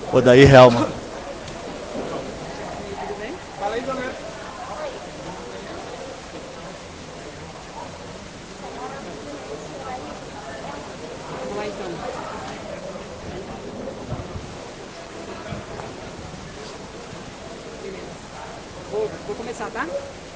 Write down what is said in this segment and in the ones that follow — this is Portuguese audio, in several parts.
Odair Helman. Fala aí, Donato. Vamos lá então. Beleza. Vou começar, tá?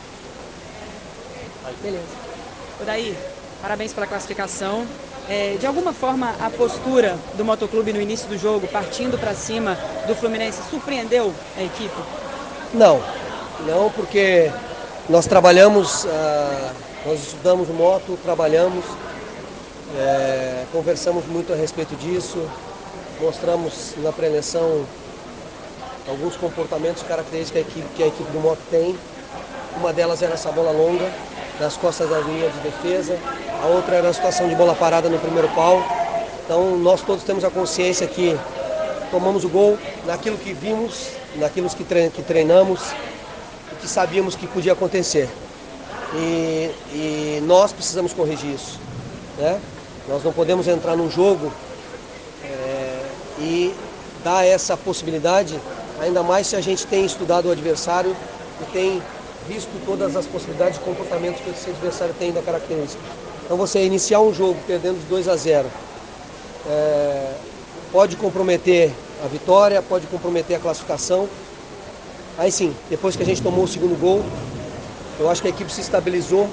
Beleza. Odair, parabéns pela classificação. De alguma forma, a postura do Motoclube no início do jogo, partindo para cima do Fluminense, surpreendeu a equipe? Não, porque nós trabalhamos, nós estudamos moto, trabalhamos, conversamos muito a respeito disso, mostramos na preleção alguns comportamentos, características que a equipe do moto tem. Uma delas era essa bola longa, nas costas da linha de defesa, a outra era a situação de bola parada no primeiro pau. Então nós todos temos a consciência que tomamos o gol naquilo que vimos, naquilo que treinamos, que sabíamos que podia acontecer. E nós precisamos corrigir isso, né? Nós não podemos entrar num jogo e dar essa possibilidade, ainda mais se a gente tem estudado o adversário e tem visto todas as possibilidades de comportamentos que esse adversário tem da característica. Então você iniciar um jogo perdendo de 2-0 pode comprometer a vitória, pode comprometer a classificação. Aí sim, depois que a gente tomou o segundo gol, eu acho que a equipe se estabilizou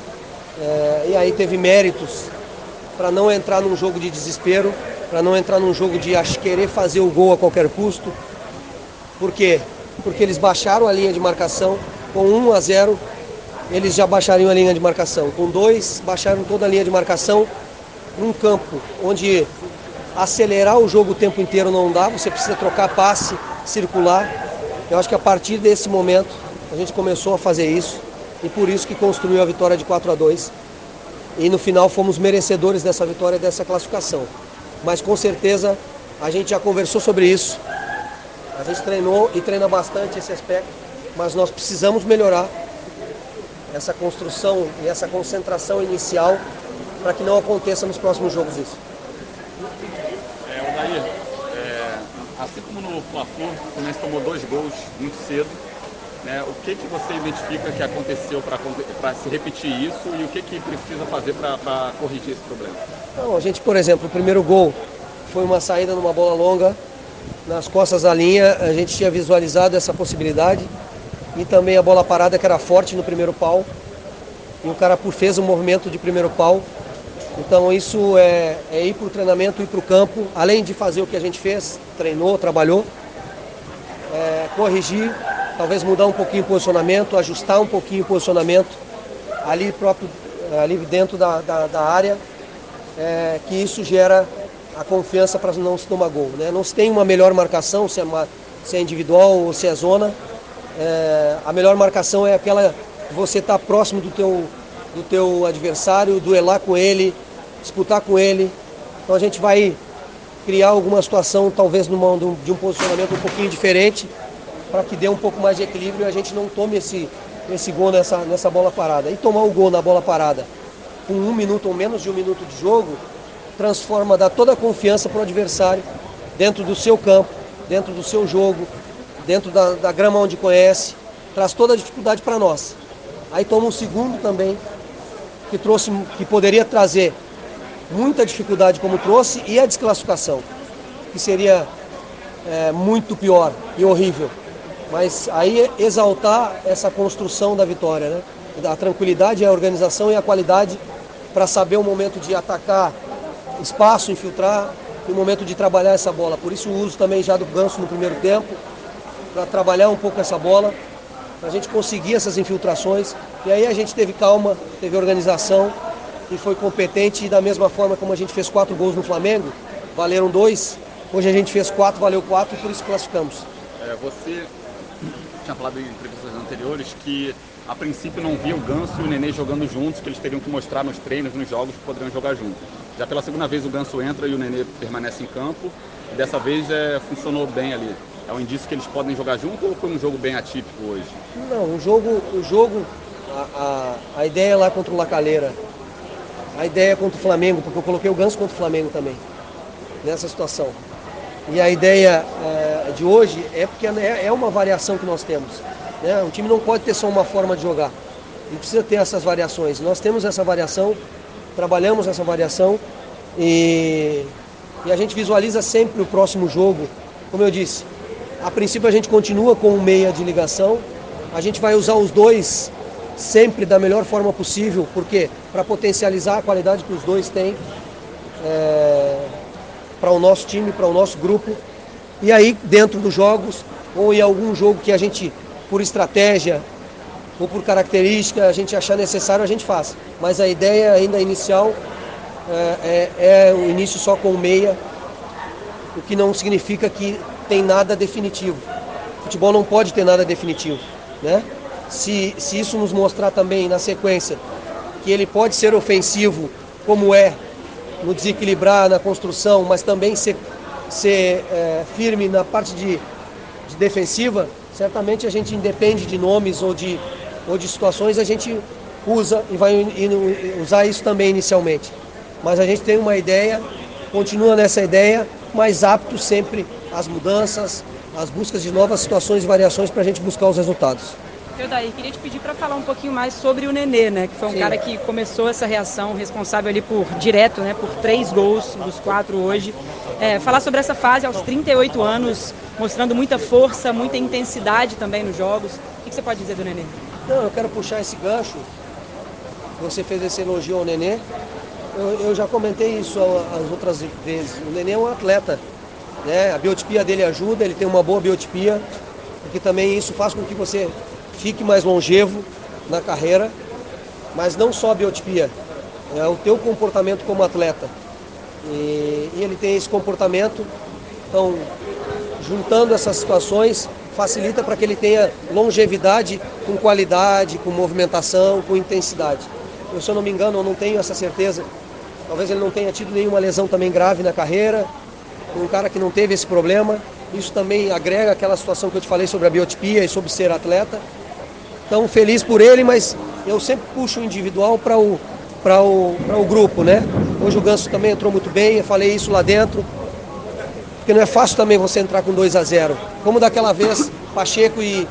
e aí teve méritos para não entrar num jogo de desespero, para não entrar num jogo de querer fazer o gol a qualquer custo. Por quê? Porque eles baixaram a linha de marcação. Com 1-0, eles já baixariam a linha de marcação. Com 2, baixaram toda a linha de marcação num campo onde acelerar o jogo o tempo inteiro não dá, você precisa trocar passe, circular. Eu acho que a partir desse momento a gente começou a fazer isso e por isso que construiu a vitória de 4-2. E no final fomos merecedores dessa vitória e dessa classificação. Mas com certeza a gente já conversou sobre isso, a gente treinou e treina bastante esse aspecto, mas nós precisamos melhorar essa construção e essa concentração inicial para que não aconteça nos próximos jogos isso. Odair, assim como no Fla-Flu, o Fluminense tomou 2 gols muito cedo, né? O que você identifica que aconteceu para se repetir isso e o que precisa fazer para corrigir esse problema? Não, a gente, por exemplo, o primeiro gol foi uma saída numa bola longa nas costas da linha, a gente tinha visualizado essa possibilidade e também a bola parada que era forte no primeiro pau e o cara fez um movimento de primeiro pau. Então isso é ir para o treinamento, ir para o campo, além de fazer o que a gente fez, treinou, trabalhou, corrigir, talvez mudar um pouquinho o posicionamento, ajustar um pouquinho o posicionamento ali dentro da área, que isso gera a confiança para não se tomar gol, né? Não se tem uma melhor marcação, se é individual ou se é zona. A melhor marcação é aquela que você está próximo do teu adversário, duelar com ele, disputar com ele. Então a gente vai criar alguma situação, talvez de um posicionamento um pouquinho diferente, para que dê um pouco mais de equilíbrio e a gente não tome esse gol nessa bola parada. E tomar o gol na bola parada com 1 minuto ou menos de 1 minuto de jogo, dá toda a confiança para o adversário, dentro do seu campo, dentro do seu jogo, dentro da grama onde conhece, traz toda a dificuldade para nós. Aí toma um segundo também, que poderia trazer muita dificuldade como trouxe, e a desclassificação, que seria muito pior e horrível. Mas aí exaltar essa construção da vitória, né? A tranquilidade, a organização e a qualidade para saber o momento de atacar espaço, infiltrar, e o momento de trabalhar essa bola. Por isso o uso também já do Ganso no primeiro tempo, para trabalhar um pouco essa bola, para a gente conseguir essas infiltrações. E aí a gente teve calma, teve organização e foi competente. E da mesma forma como a gente fez 4 gols no Flamengo, valeram 2. Hoje a gente fez 4, valeu 4 e por isso classificamos. Você tinha falado em entrevistas anteriores que a princípio não via o Ganso e o Nenê jogando juntos, que eles teriam que mostrar nos treinos, nos jogos, que poderiam jogar juntos. Já pela segunda vez o Ganso entra e o Nenê permanece em campo, e dessa vez funcionou bem ali. É um indício que eles podem jogar junto ou foi um jogo bem atípico hoje? Não, a ideia é lá contra o La Calera, a ideia é contra o Flamengo, porque eu coloquei o Ganso contra o Flamengo também, nessa situação. E a ideia de hoje é porque é uma variação que nós temos, né? Um time não pode ter só uma forma de jogar, ele precisa ter essas variações. Nós temos essa variação, trabalhamos essa variação e a gente visualiza sempre o próximo jogo. Como eu disse, a princípio a gente continua com um meia de ligação, a gente vai usar os dois sempre da melhor forma possível, porque para potencializar a qualidade que os dois têm para o nosso time, para o nosso grupo. E aí, dentro dos jogos, ou em algum jogo que a gente, por estratégia ou por característica, a gente achar necessário, a gente faz. Mas a ideia ainda inicial é o início só com o meia, o que não significa que tem nada definitivo. O futebol não pode ter nada definitivo, né? Se isso nos mostrar também na sequência que ele pode ser ofensivo, como no desequilibrar, na construção, mas também ser firme na parte de defensiva, certamente a gente, independe de nomes ou de situações, a gente usa e vai usar isso também inicialmente. Mas a gente tem uma ideia, continua nessa ideia, mas apto sempre às mudanças, às buscas de novas situações e variações para a gente buscar os resultados. Daí, queria te pedir para falar um pouquinho mais sobre o Nenê, né? Que foi um cara que começou essa reação, responsável ali por 3 gols dos 4 hoje. Falar sobre essa fase aos 38 anos, mostrando muita força, muita intensidade também nos jogos. O que você pode dizer do Nenê? Não, eu quero puxar esse gancho. Você fez esse elogio ao Nenê. Eu já comentei isso as outras vezes. O Nenê é um atleta, né? A biotipia dele ajuda, ele tem uma boa biotipia, porque também isso faz com que você fique mais longevo na carreira, mas não só a biotipia, é o teu comportamento como atleta. E ele tem esse comportamento, então, juntando essas situações, facilita para que ele tenha longevidade com qualidade, com movimentação, com intensidade. Se eu não me engano, eu não tenho essa certeza, talvez ele não tenha tido nenhuma lesão também grave na carreira, um cara que não teve esse problema. Isso também agrega aquela situação que eu te falei sobre a biotipia e sobre ser atleta. Então, feliz por ele, mas eu sempre puxo o individual para o grupo, né? Hoje o Ganso também entrou muito bem, eu falei isso lá dentro, porque não é fácil também você entrar com 2-0. Como daquela vez, Pacheco e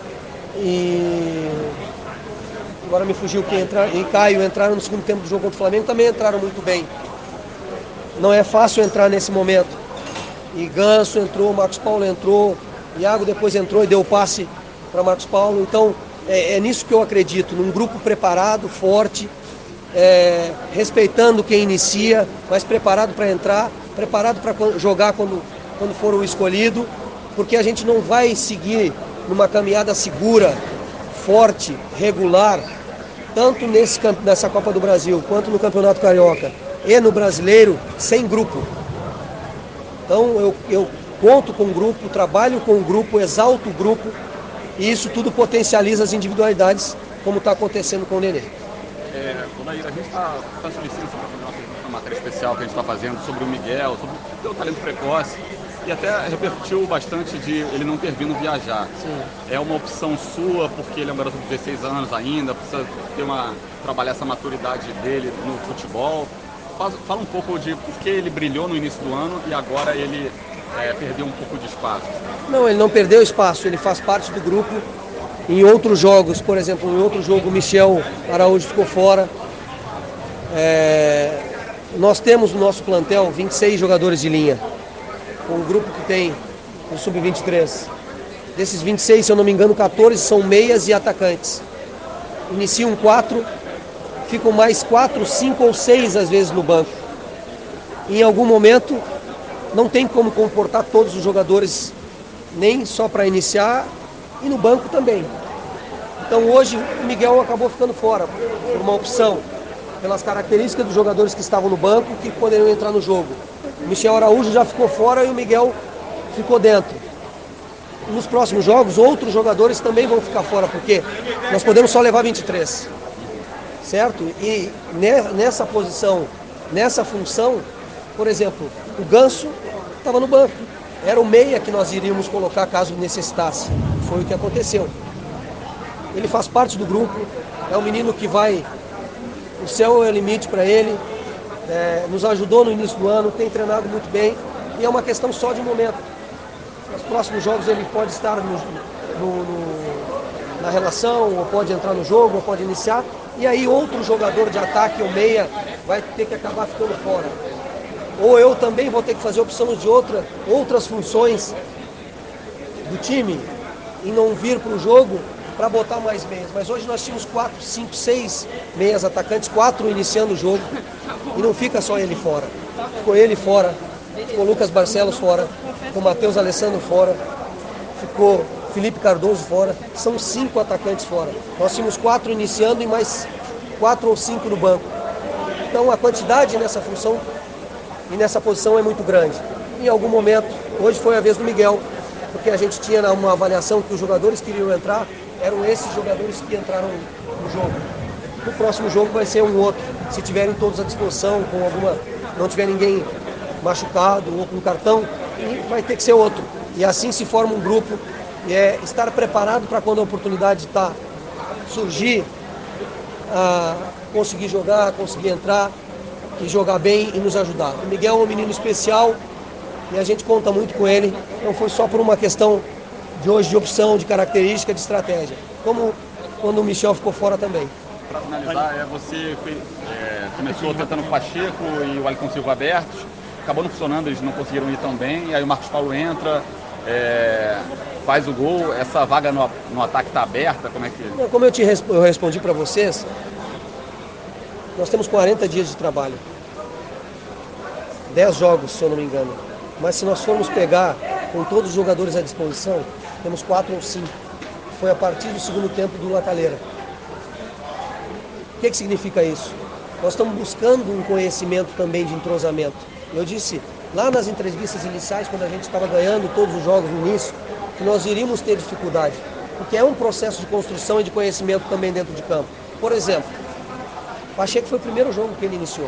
agora me fugiu quem entrar, e Caio entraram no segundo tempo do jogo contra o Flamengo, também entraram muito bem. Não é fácil entrar nesse momento. E Ganso entrou, Marcos Paulo entrou, Iago depois entrou e deu o passe para Marcos Paulo. Então, é nisso que eu acredito, num grupo preparado, forte, respeitando quem inicia, mas preparado para entrar, preparado para jogar quando for o escolhido, porque a gente não vai seguir numa caminhada segura, forte, regular, tanto nessa Copa do Brasil, quanto no Campeonato Carioca e no Brasileiro, sem grupo. Então eu conto com o grupo, trabalho com o grupo, exalto o grupo, e isso tudo potencializa as individualidades, como está acontecendo com o Nenê. A gente está solicitando uma matéria especial que a gente está fazendo sobre o Miguel, sobre o seu talento precoce, e até repercutiu bastante de ele não ter vindo viajar. Sim. É uma opção sua, porque ele é um garoto de 16 anos ainda, precisa trabalhar essa maturidade dele no futebol. Fala um pouco de por que ele brilhou no início do ano e agora ele perdeu um pouco de espaço. Não, ele não perdeu espaço, ele faz parte do grupo. Em outros jogos, por exemplo, em outro jogo o Michel Araújo ficou fora. Nós temos no nosso plantel 26 jogadores de linha, com um grupo que tem o Sub-23. Desses 26, se eu não me engano, 14 são meias e atacantes. Iniciam 4, ficam mais 4, 5 ou 6 às vezes no banco. Em algum momento não tem como comportar todos os jogadores, nem só para iniciar, e no banco também. Então hoje o Miguel acabou ficando fora, por uma opção, pelas características dos jogadores que estavam no banco, que poderiam entrar no jogo. O Michel Araújo já ficou fora e o Miguel ficou dentro. Nos próximos jogos, outros jogadores também vão ficar fora, porque nós podemos só levar 23, certo? E nessa posição, nessa função, por exemplo, o Ganso estava no banco. Era o meia que nós iríamos colocar caso necessitasse. Foi o que aconteceu. Ele faz parte do grupo, é um menino que vai... O céu é o limite para ele, nos ajudou no início do ano, tem treinado muito bem, e é uma questão só de momento. Nos próximos jogos ele pode estar na relação, ou pode entrar no jogo, ou pode iniciar. E aí outro jogador de ataque ou meia vai ter que acabar ficando fora. Ou eu também vou ter que fazer opções de outras funções do time e não vir para o jogo para botar mais meias. Mas hoje nós tínhamos 4, 5, 6 meias atacantes, 4 iniciando o jogo. E não fica só ele fora. Ficou ele fora, ficou Lucas Barcelos fora, ficou Matheus Alessandro fora, ficou Felipe Cardoso fora. São 5 atacantes fora. Nós tínhamos 4 iniciando e mais 4 ou 5 no banco. Então a quantidade nessa função e nessa posição é muito grande. Em algum momento, hoje foi a vez do Miguel, porque a gente tinha uma avaliação que os jogadores que queriam entrar eram esses jogadores que entraram no jogo. No próximo jogo vai ser um outro, se tiverem todos à disposição, não tiver ninguém machucado ou com cartão, e vai ter que ser outro. E assim se forma um grupo, e é estar preparado para quando a oportunidade surgir, conseguir jogar, conseguir entrar e jogar bem e nos ajudar. O Miguel é um menino especial e a gente conta muito com ele, não foi só por uma questão de hoje de opção, de característica, de estratégia, como quando o Michel ficou fora também. Para finalizar, você começou tentando o Pacheco e o Ailton Silva abertos, acabou não funcionando, eles não conseguiram ir tão bem, e aí o Marcos Paulo entra, faz o gol, essa vaga no ataque está aberta, como é que... Como eu respondi para vocês, nós temos 40 dias de trabalho, 10 jogos, se eu não me engano, mas se nós formos pegar com todos os jogadores à disposição, temos 4 ou 5, foi a partir do segundo tempo do Lacalheira. O que significa isso? Nós estamos buscando um conhecimento também de entrosamento. Eu disse lá nas entrevistas iniciais, quando a gente estava ganhando todos os jogos no início, que nós iríamos ter dificuldade, porque é um processo de construção e de conhecimento também dentro de campo. Por exemplo, Pacheco foi o primeiro jogo que ele iniciou.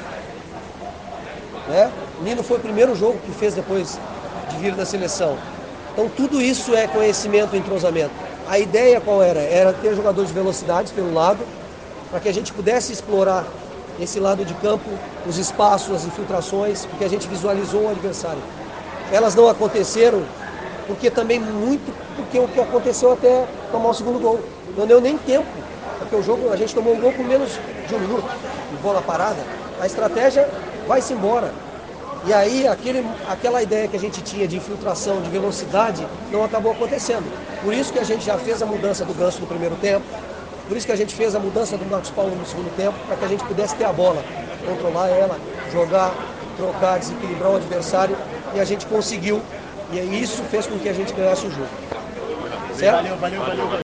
Nino foi o primeiro jogo que fez depois de vir da seleção. Então tudo isso é conhecimento e entrosamento. A ideia qual era? Era ter jogadores de velocidade pelo lado, para que a gente pudesse explorar esse lado de campo, os espaços, as infiltrações, porque a gente visualizou o adversário. Elas não aconteceram porque o que aconteceu até tomar o segundo gol. Não deu nem tempo, porque o jogo, a gente tomou um gol com menos de 1 minuto, de bola parada. A estratégia vai-se embora. E aí aquela ideia que a gente tinha de infiltração, de velocidade, não acabou acontecendo. Por isso que a gente já fez a mudança do Ganso no primeiro tempo, por isso que a gente fez a mudança do Marcos Paulo no segundo tempo, para que a gente pudesse ter a bola, controlar ela, jogar, trocar, desequilibrar o adversário, e a gente conseguiu. E isso fez com que a gente ganhasse o jogo. Certo? Valeu.